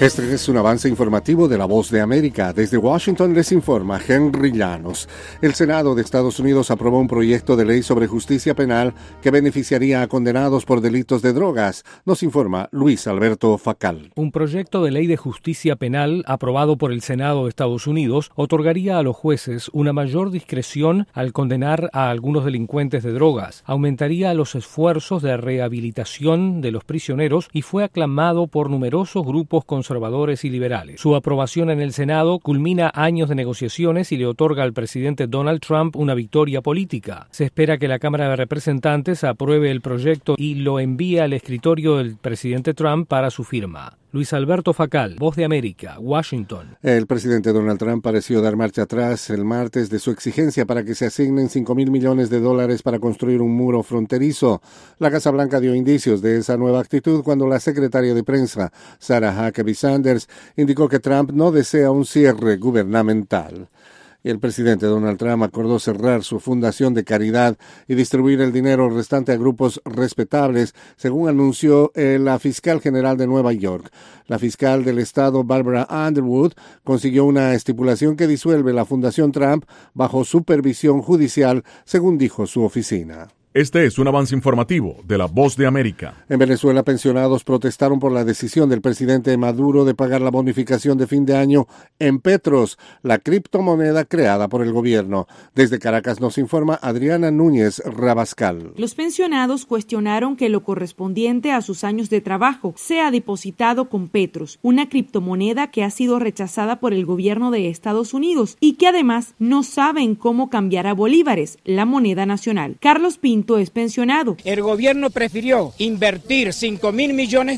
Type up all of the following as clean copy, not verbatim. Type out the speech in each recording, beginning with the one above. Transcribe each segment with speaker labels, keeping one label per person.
Speaker 1: Este es un avance informativo de La Voz de América. Desde Washington les informa Henry Llanos. El Senado de Estados Unidos aprobó un proyecto de ley sobre justicia penal que beneficiaría a condenados por delitos de drogas. Nos informa Luis Alberto Facal.
Speaker 2: Un proyecto de ley de justicia penal aprobado por el Senado de Estados Unidos otorgaría a los jueces una mayor discreción al condenar a algunos delincuentes de drogas. Aumentaría los esfuerzos de rehabilitación de los prisioneros y fue aclamado por numerosos grupos conservadores y liberales. Su aprobación en el Senado culmina años de negociaciones y le otorga al presidente Donald Trump una victoria política. Se espera que la Cámara de Representantes apruebe el proyecto y lo envíe al escritorio del presidente Trump para su firma. Luis Alberto Facal, Voz de América, Washington.
Speaker 1: El presidente Donald Trump pareció dar marcha atrás el martes de su exigencia para que se asignen $5,000 millones para construir un muro fronterizo. La Casa Blanca dio indicios de esa nueva actitud cuando la secretaria de prensa, Sarah Huckabee Sanders, indicó que Trump no desea un cierre gubernamental. El presidente Donald Trump acordó cerrar su fundación de caridad y distribuir el dinero restante a grupos respetables, según anunció la fiscal general de Nueva York. La fiscal del estado, Barbara Underwood, consiguió una estipulación que disuelve la Fundación Trump bajo supervisión judicial, según dijo su oficina.
Speaker 3: Este es un avance informativo de La Voz de América.
Speaker 1: En Venezuela, pensionados protestaron por la decisión del presidente Maduro de pagar la bonificación de fin de año en Petros, la criptomoneda creada por el gobierno. Desde Caracas nos informa Adriana Núñez Rabascal.
Speaker 4: Los pensionados cuestionaron que lo correspondiente a sus años de trabajo sea depositado con Petros, una criptomoneda que ha sido rechazada por el gobierno de Estados Unidos y que además no saben cómo cambiar a bolívares, la moneda nacional. Carlos Pinto es pensionado.
Speaker 5: El gobierno prefirió invertir $5,000 millones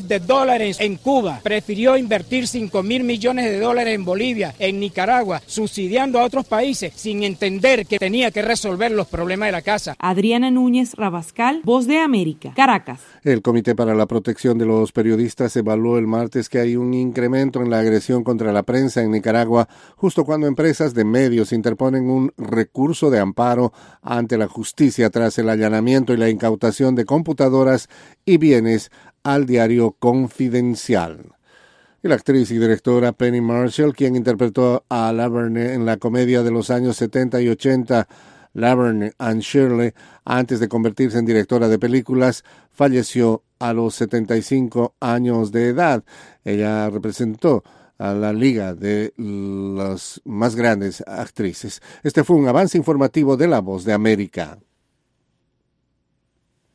Speaker 5: en Cuba, prefirió invertir $5,000 millones en Bolivia, en Nicaragua, subsidiando a otros países sin entender que tenía que resolver los problemas de la casa.
Speaker 4: Adriana Núñez Rabascal, Voz de América, Caracas.
Speaker 1: El Comité para la Protección de los Periodistas evaluó el martes que hay un incremento en la agresión contra la prensa en Nicaragua, justo cuando empresas de medios interponen un recurso de amparo ante la justicia tras el allanamiento y la incautación de computadoras y bienes al diario Confidencial. Y la actriz y directora Penny Marshall, quien interpretó a Laverne en la comedia de los años 70 y 80, Laverne and Shirley, antes de convertirse en directora de películas, falleció a los 75 años de edad. Ella representó a la Liga de las más grandes actrices. Este fue un avance informativo de La Voz de América.